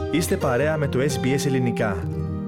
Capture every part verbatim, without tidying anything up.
Είστε παρέα με το ες μπι ες Ελληνικά.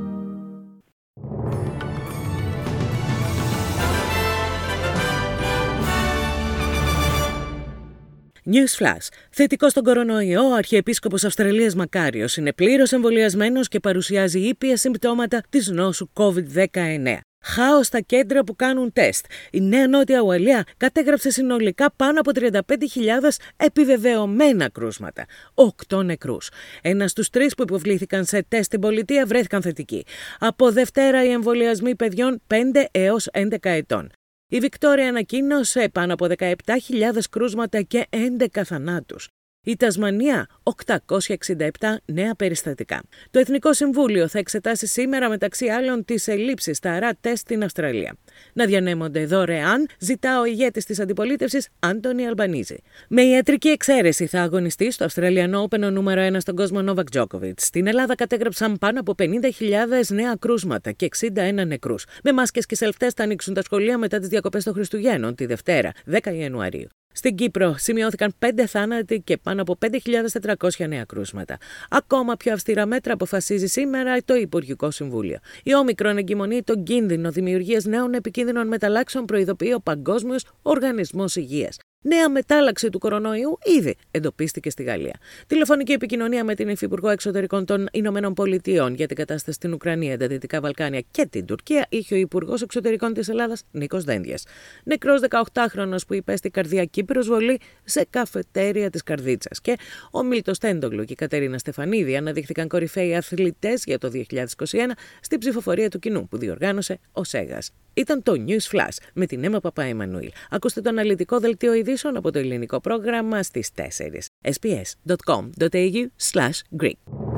News Flash. Θετικό στον κορονοϊό, ο Αρχιεπίσκοπος Αυστραλίας Μακάριος είναι πλήρως εμβολιασμένος και παρουσιάζει ήπια συμπτώματα της νόσου κόβιντ δεκαεννέα. Χάος στα κέντρα που κάνουν τεστ. Η Νέα Νότια Ουαλία κατέγραψε συνολικά πάνω από τριάντα πέντε χιλιάδες επιβεβαιωμένα κρούσματα. Οκτώ νεκρούς. Ένα στους τρεις που υποβλήθηκαν σε τεστ στην πολιτεία βρέθηκαν θετικοί. Από Δευτέρα οι εμβολιασμοί παιδιών πέντε έως έντεκα ετών. Η Βικτόρια ανακοίνωσε πάνω από δεκαεπτά χιλιάδες κρούσματα και έντεκα θανάτους. Η Τασμανία, οκτακόσια εξήντα επτά νέα περιστατικά. Το Εθνικό Συμβούλιο θα εξετάσει σήμερα μεταξύ άλλων τις ελλείψεις στα αρά τεστ στην Αυστραλία. Να διανέμονται δωρεάν, ζητά ο ηγέτης της αντιπολίτευσης Άντονι Αλμπανίζη. Με ιατρική εξαίρεση θα αγωνιστεί στο Αυστραλιανό Open ο νούμερο ένα στον κόσμο Νόβακ Τζόκοβιτς. Στην Ελλάδα κατέγραψαν πάνω από πενήντα χιλιάδες νέα κρούσματα και εξήντα ένα νεκρούς. Με μάσκες και σελφτές θα ανοίξουν τα σχολεία μετά τις διακοπές των Χριστουγέννων τη Δευτέρα, δέκα Ιανουαρίου. Στην Κύπρο σημειώθηκαν πέντε θάνατοι και πάνω από πέντε χιλιάδες τετρακόσια νέα κρούσματα. Ακόμα πιο αυστηρά μέτρα αποφασίζει σήμερα το Υπουργικό Συμβούλιο. Η Όμικρον εγκυμονεί τον κίνδυνο δημιουργίας νέων επικίνδυνων μεταλλάξεων, προειδοποιεί ο Παγκόσμιος Οργανισμός Υγείας. Νέα μετάλλαξη του κορονοϊού ήδη εντοπίστηκε στη Γαλλία. Τηλεφωνική επικοινωνία με την Υφυπουργό Εξωτερικών των Ηνωμένων Πολιτειών για την κατάσταση στην Ουκρανία, τα Δυτικά Βαλκάνια και την Τουρκία είχε ο Υπουργός Εξωτερικών της Ελλάδας, Νίκος Δένδιας. Νεκρός δεκαοκτάχρονος που υπέστη καρδιακή προσβολή σε καφετέρια της Καρδίτσας. Και ο Μίλτος Τέντογλου και η Κατερίνα Στεφανίδη αναδείχθηκαν κορυφαίοι αθλητές για το δύο χιλιάδες είκοσι ένα στην ψηφοφορία του κοινού που διοργάνωσε ο Σέγας. Ήταν το News Flash με την Έμα Παπαεμμανουήλ. Ακούστε το αναλυτικό δελτίο ειδήσεων από το ελληνικό πρόγραμμα στις τέσσερις. ες μπι ες τελεία κομ τελεία έι γιου σλας γκρικ.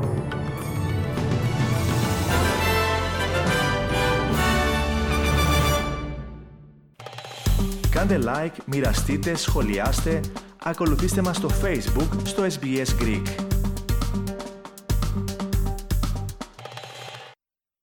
Κάντε like, μοιραστείτε, σχολιάστε, ακολουθήστε μας στο Facebook στο ες μπι ες Greek.